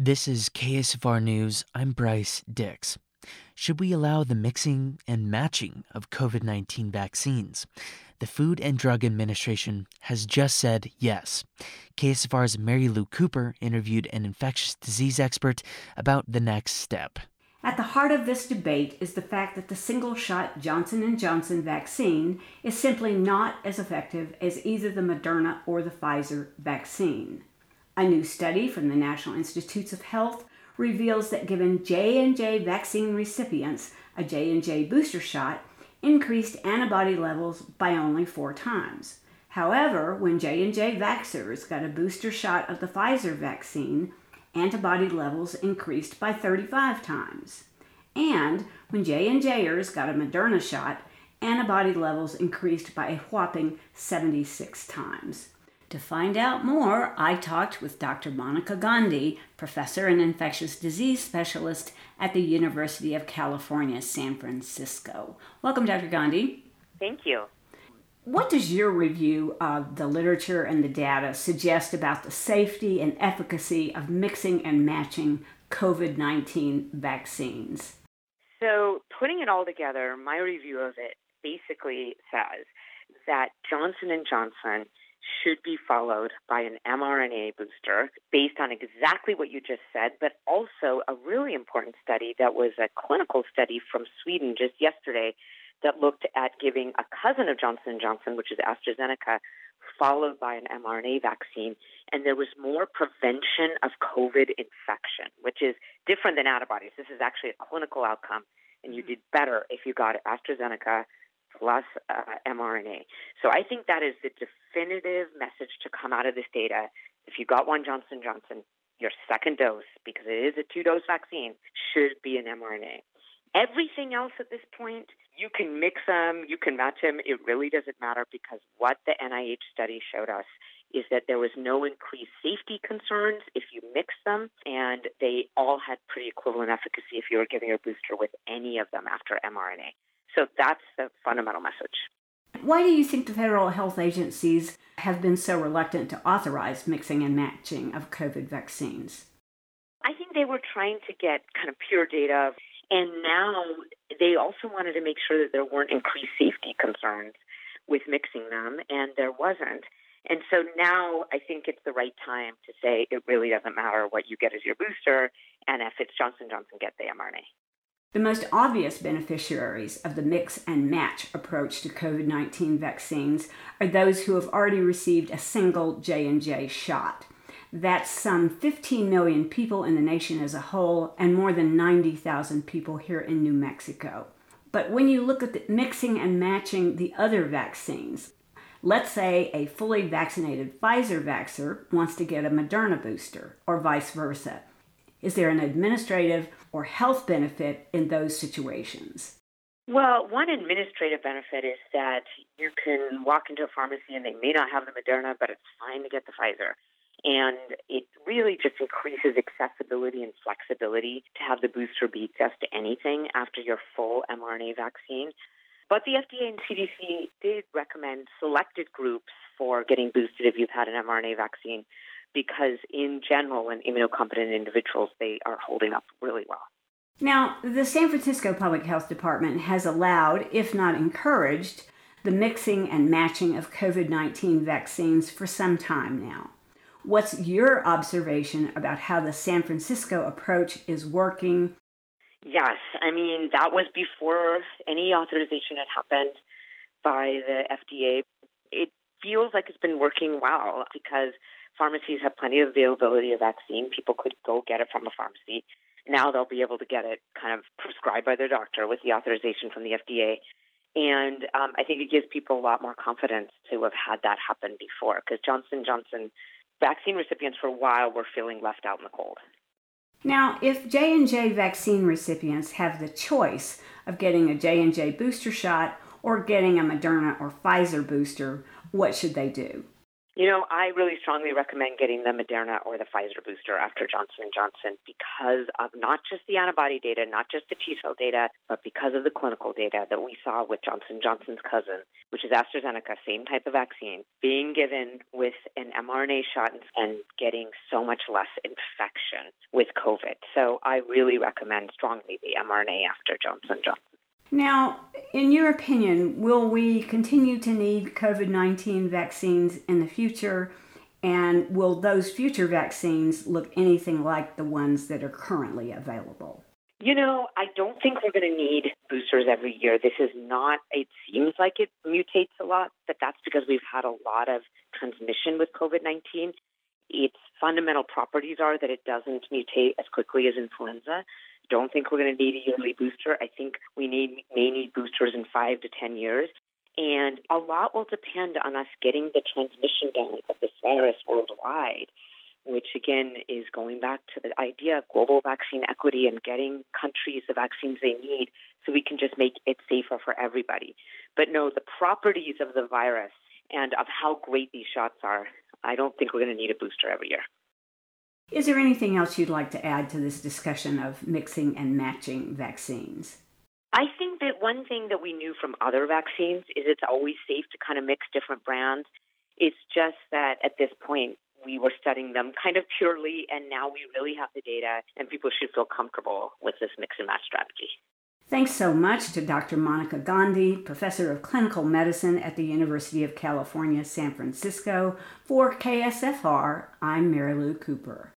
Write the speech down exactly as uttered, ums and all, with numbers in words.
This is K S F R News. I'm Bryce Dix. Should we allow the mixing and matching of COVID nineteen vaccines? The Food and Drug Administration has just said yes. K S F R's Mary Lou Cooper interviewed an infectious disease expert about the next step. At the heart of this debate is the fact that the single-shot Johnson and Johnson vaccine is simply not as effective as either the Moderna or the Pfizer vaccine. A new study from the National Institutes of Health reveals that giving J and J vaccine recipients a J and J booster shot increased antibody levels by only four times. However, when J and J vaxxers got a booster shot of the Pfizer vaccine, antibody levels increased by thirty-five times. And when J and Jers got a Moderna shot, antibody levels increased by a whopping seventy-six times. To find out more, I talked with Doctor Monica Gandhi, professor and infectious disease specialist at the University of California, San Francisco. Welcome, Doctor Gandhi. Thank you. What does your review of the literature and the data suggest about the safety and efficacy of mixing and matching COVID nineteen vaccines? So, putting it all together, my review of it basically says that Johnson and Johnson should be followed by an mRNA booster based on exactly what you just said, but also a really important study that was a clinical study from Sweden just yesterday that looked at giving a cousin of Johnson and Johnson, which is AstraZeneca, followed by an mRNA vaccine, and there was more prevention of COVID infection, which is different than antibodies. This is actually a clinical outcome, and you did better if you got AstraZeneca plus uh, mRNA. So I think that is the definitive message to come out of this data. If you got one Johnson and Johnson, your second dose, because it is a two-dose vaccine, should be an mRNA. Everything else at this point, you can mix them, you can match them. It really doesn't matter because what the N I H study showed us is that there was no increased safety concerns if you mix them, and they all had pretty equivalent efficacy if you were giving a booster with any of them after mRNA. So that's the fundamental message. Why do you think the federal health agencies have been so reluctant to authorize mixing and matching of COVID vaccines? I think they were trying to get kind of pure data, and now they also wanted to make sure that there weren't increased safety concerns with mixing them, and there wasn't. And so now I think it's the right time to say it really doesn't matter what you get as your booster, and if it's Johnson and Johnson, get the mRNA. The most obvious beneficiaries of the mix and match approach to COVID nineteen vaccines are those who have already received a single J and J shot. That's some fifteen million people in the nation as a whole and more than ninety thousand people here in New Mexico. But when you look at the mixing and matching the other vaccines, let's say a fully vaccinated Pfizer vaxxer wants to get a Moderna booster or vice versa. Is there an administrative or health benefit in those situations? Well, one administrative benefit is that you can walk into a pharmacy and they may not have the Moderna, but it's fine to get the Pfizer. And it really just increases accessibility and flexibility to have the booster be just anything after your full mRNA vaccine. But the F D A and C D C did recommend selected groups for getting boosted if you've had an mRNA vaccine, because in general, in immunocompetent individuals, they are holding up really well. Now, the San Francisco Public Health Department has allowed, if not encouraged, the mixing and matching of COVID nineteen vaccines for some time now. What's your observation about how the San Francisco approach is working? Yes, I mean, that was before any authorization had happened by the F D A. It feels like it's been working well because pharmacies have plenty of availability of vaccine. People could go get it from a pharmacy. Now they'll be able to get it kind of prescribed by their doctor with the authorization from the F D A. And um, I think it gives people a lot more confidence to have had that happen before, because Johnson and Johnson vaccine recipients for a while were feeling left out in the cold. Now, if J and J vaccine recipients have the choice of getting a J and J booster shot or getting a Moderna or Pfizer booster, what should they do? You know, I really strongly recommend getting the Moderna or the Pfizer booster after Johnson and Johnson because of not just the antibody data, not just the T-cell data, but because of the clinical data that we saw with Johnson and Johnson's cousin, which is AstraZeneca, same type of vaccine, being given with an mRNA shot and getting so much less infection with COVID. So I really recommend strongly the mRNA after Johnson and Johnson. Now, in your opinion, will we continue to need COVID nineteen vaccines in the future? And will those future vaccines look anything like the ones that are currently available? You know, I don't think we're going to need boosters every year. This is not, it seems like it mutates a lot, but that's because we've had a lot of transmission with COVID nineteen. Its fundamental properties are that it doesn't mutate as quickly as influenza. Don't think we're going to need a yearly booster. I think we need may need boosters in five to ten years. And a lot will depend on us getting the transmission down of this virus worldwide, which again is going back to the idea of global vaccine equity and getting countries the vaccines they need so we can just make it safer for everybody. But no, the properties of the virus and of how great these shots are, I don't think we're going to need a booster every year. Is there anything else you'd like to add to this discussion of mixing and matching vaccines? I think that one thing that we knew from other vaccines is it's always safe to kind of mix different brands. It's just that at this point, we were studying them kind of purely, and now we really have the data, and people should feel comfortable with this mix and match strategy. Thanks so much to Doctor Monica Gandhi, Professor of Clinical Medicine at the University of California, San Francisco. For K S F R, I'm Mary Lou Cooper.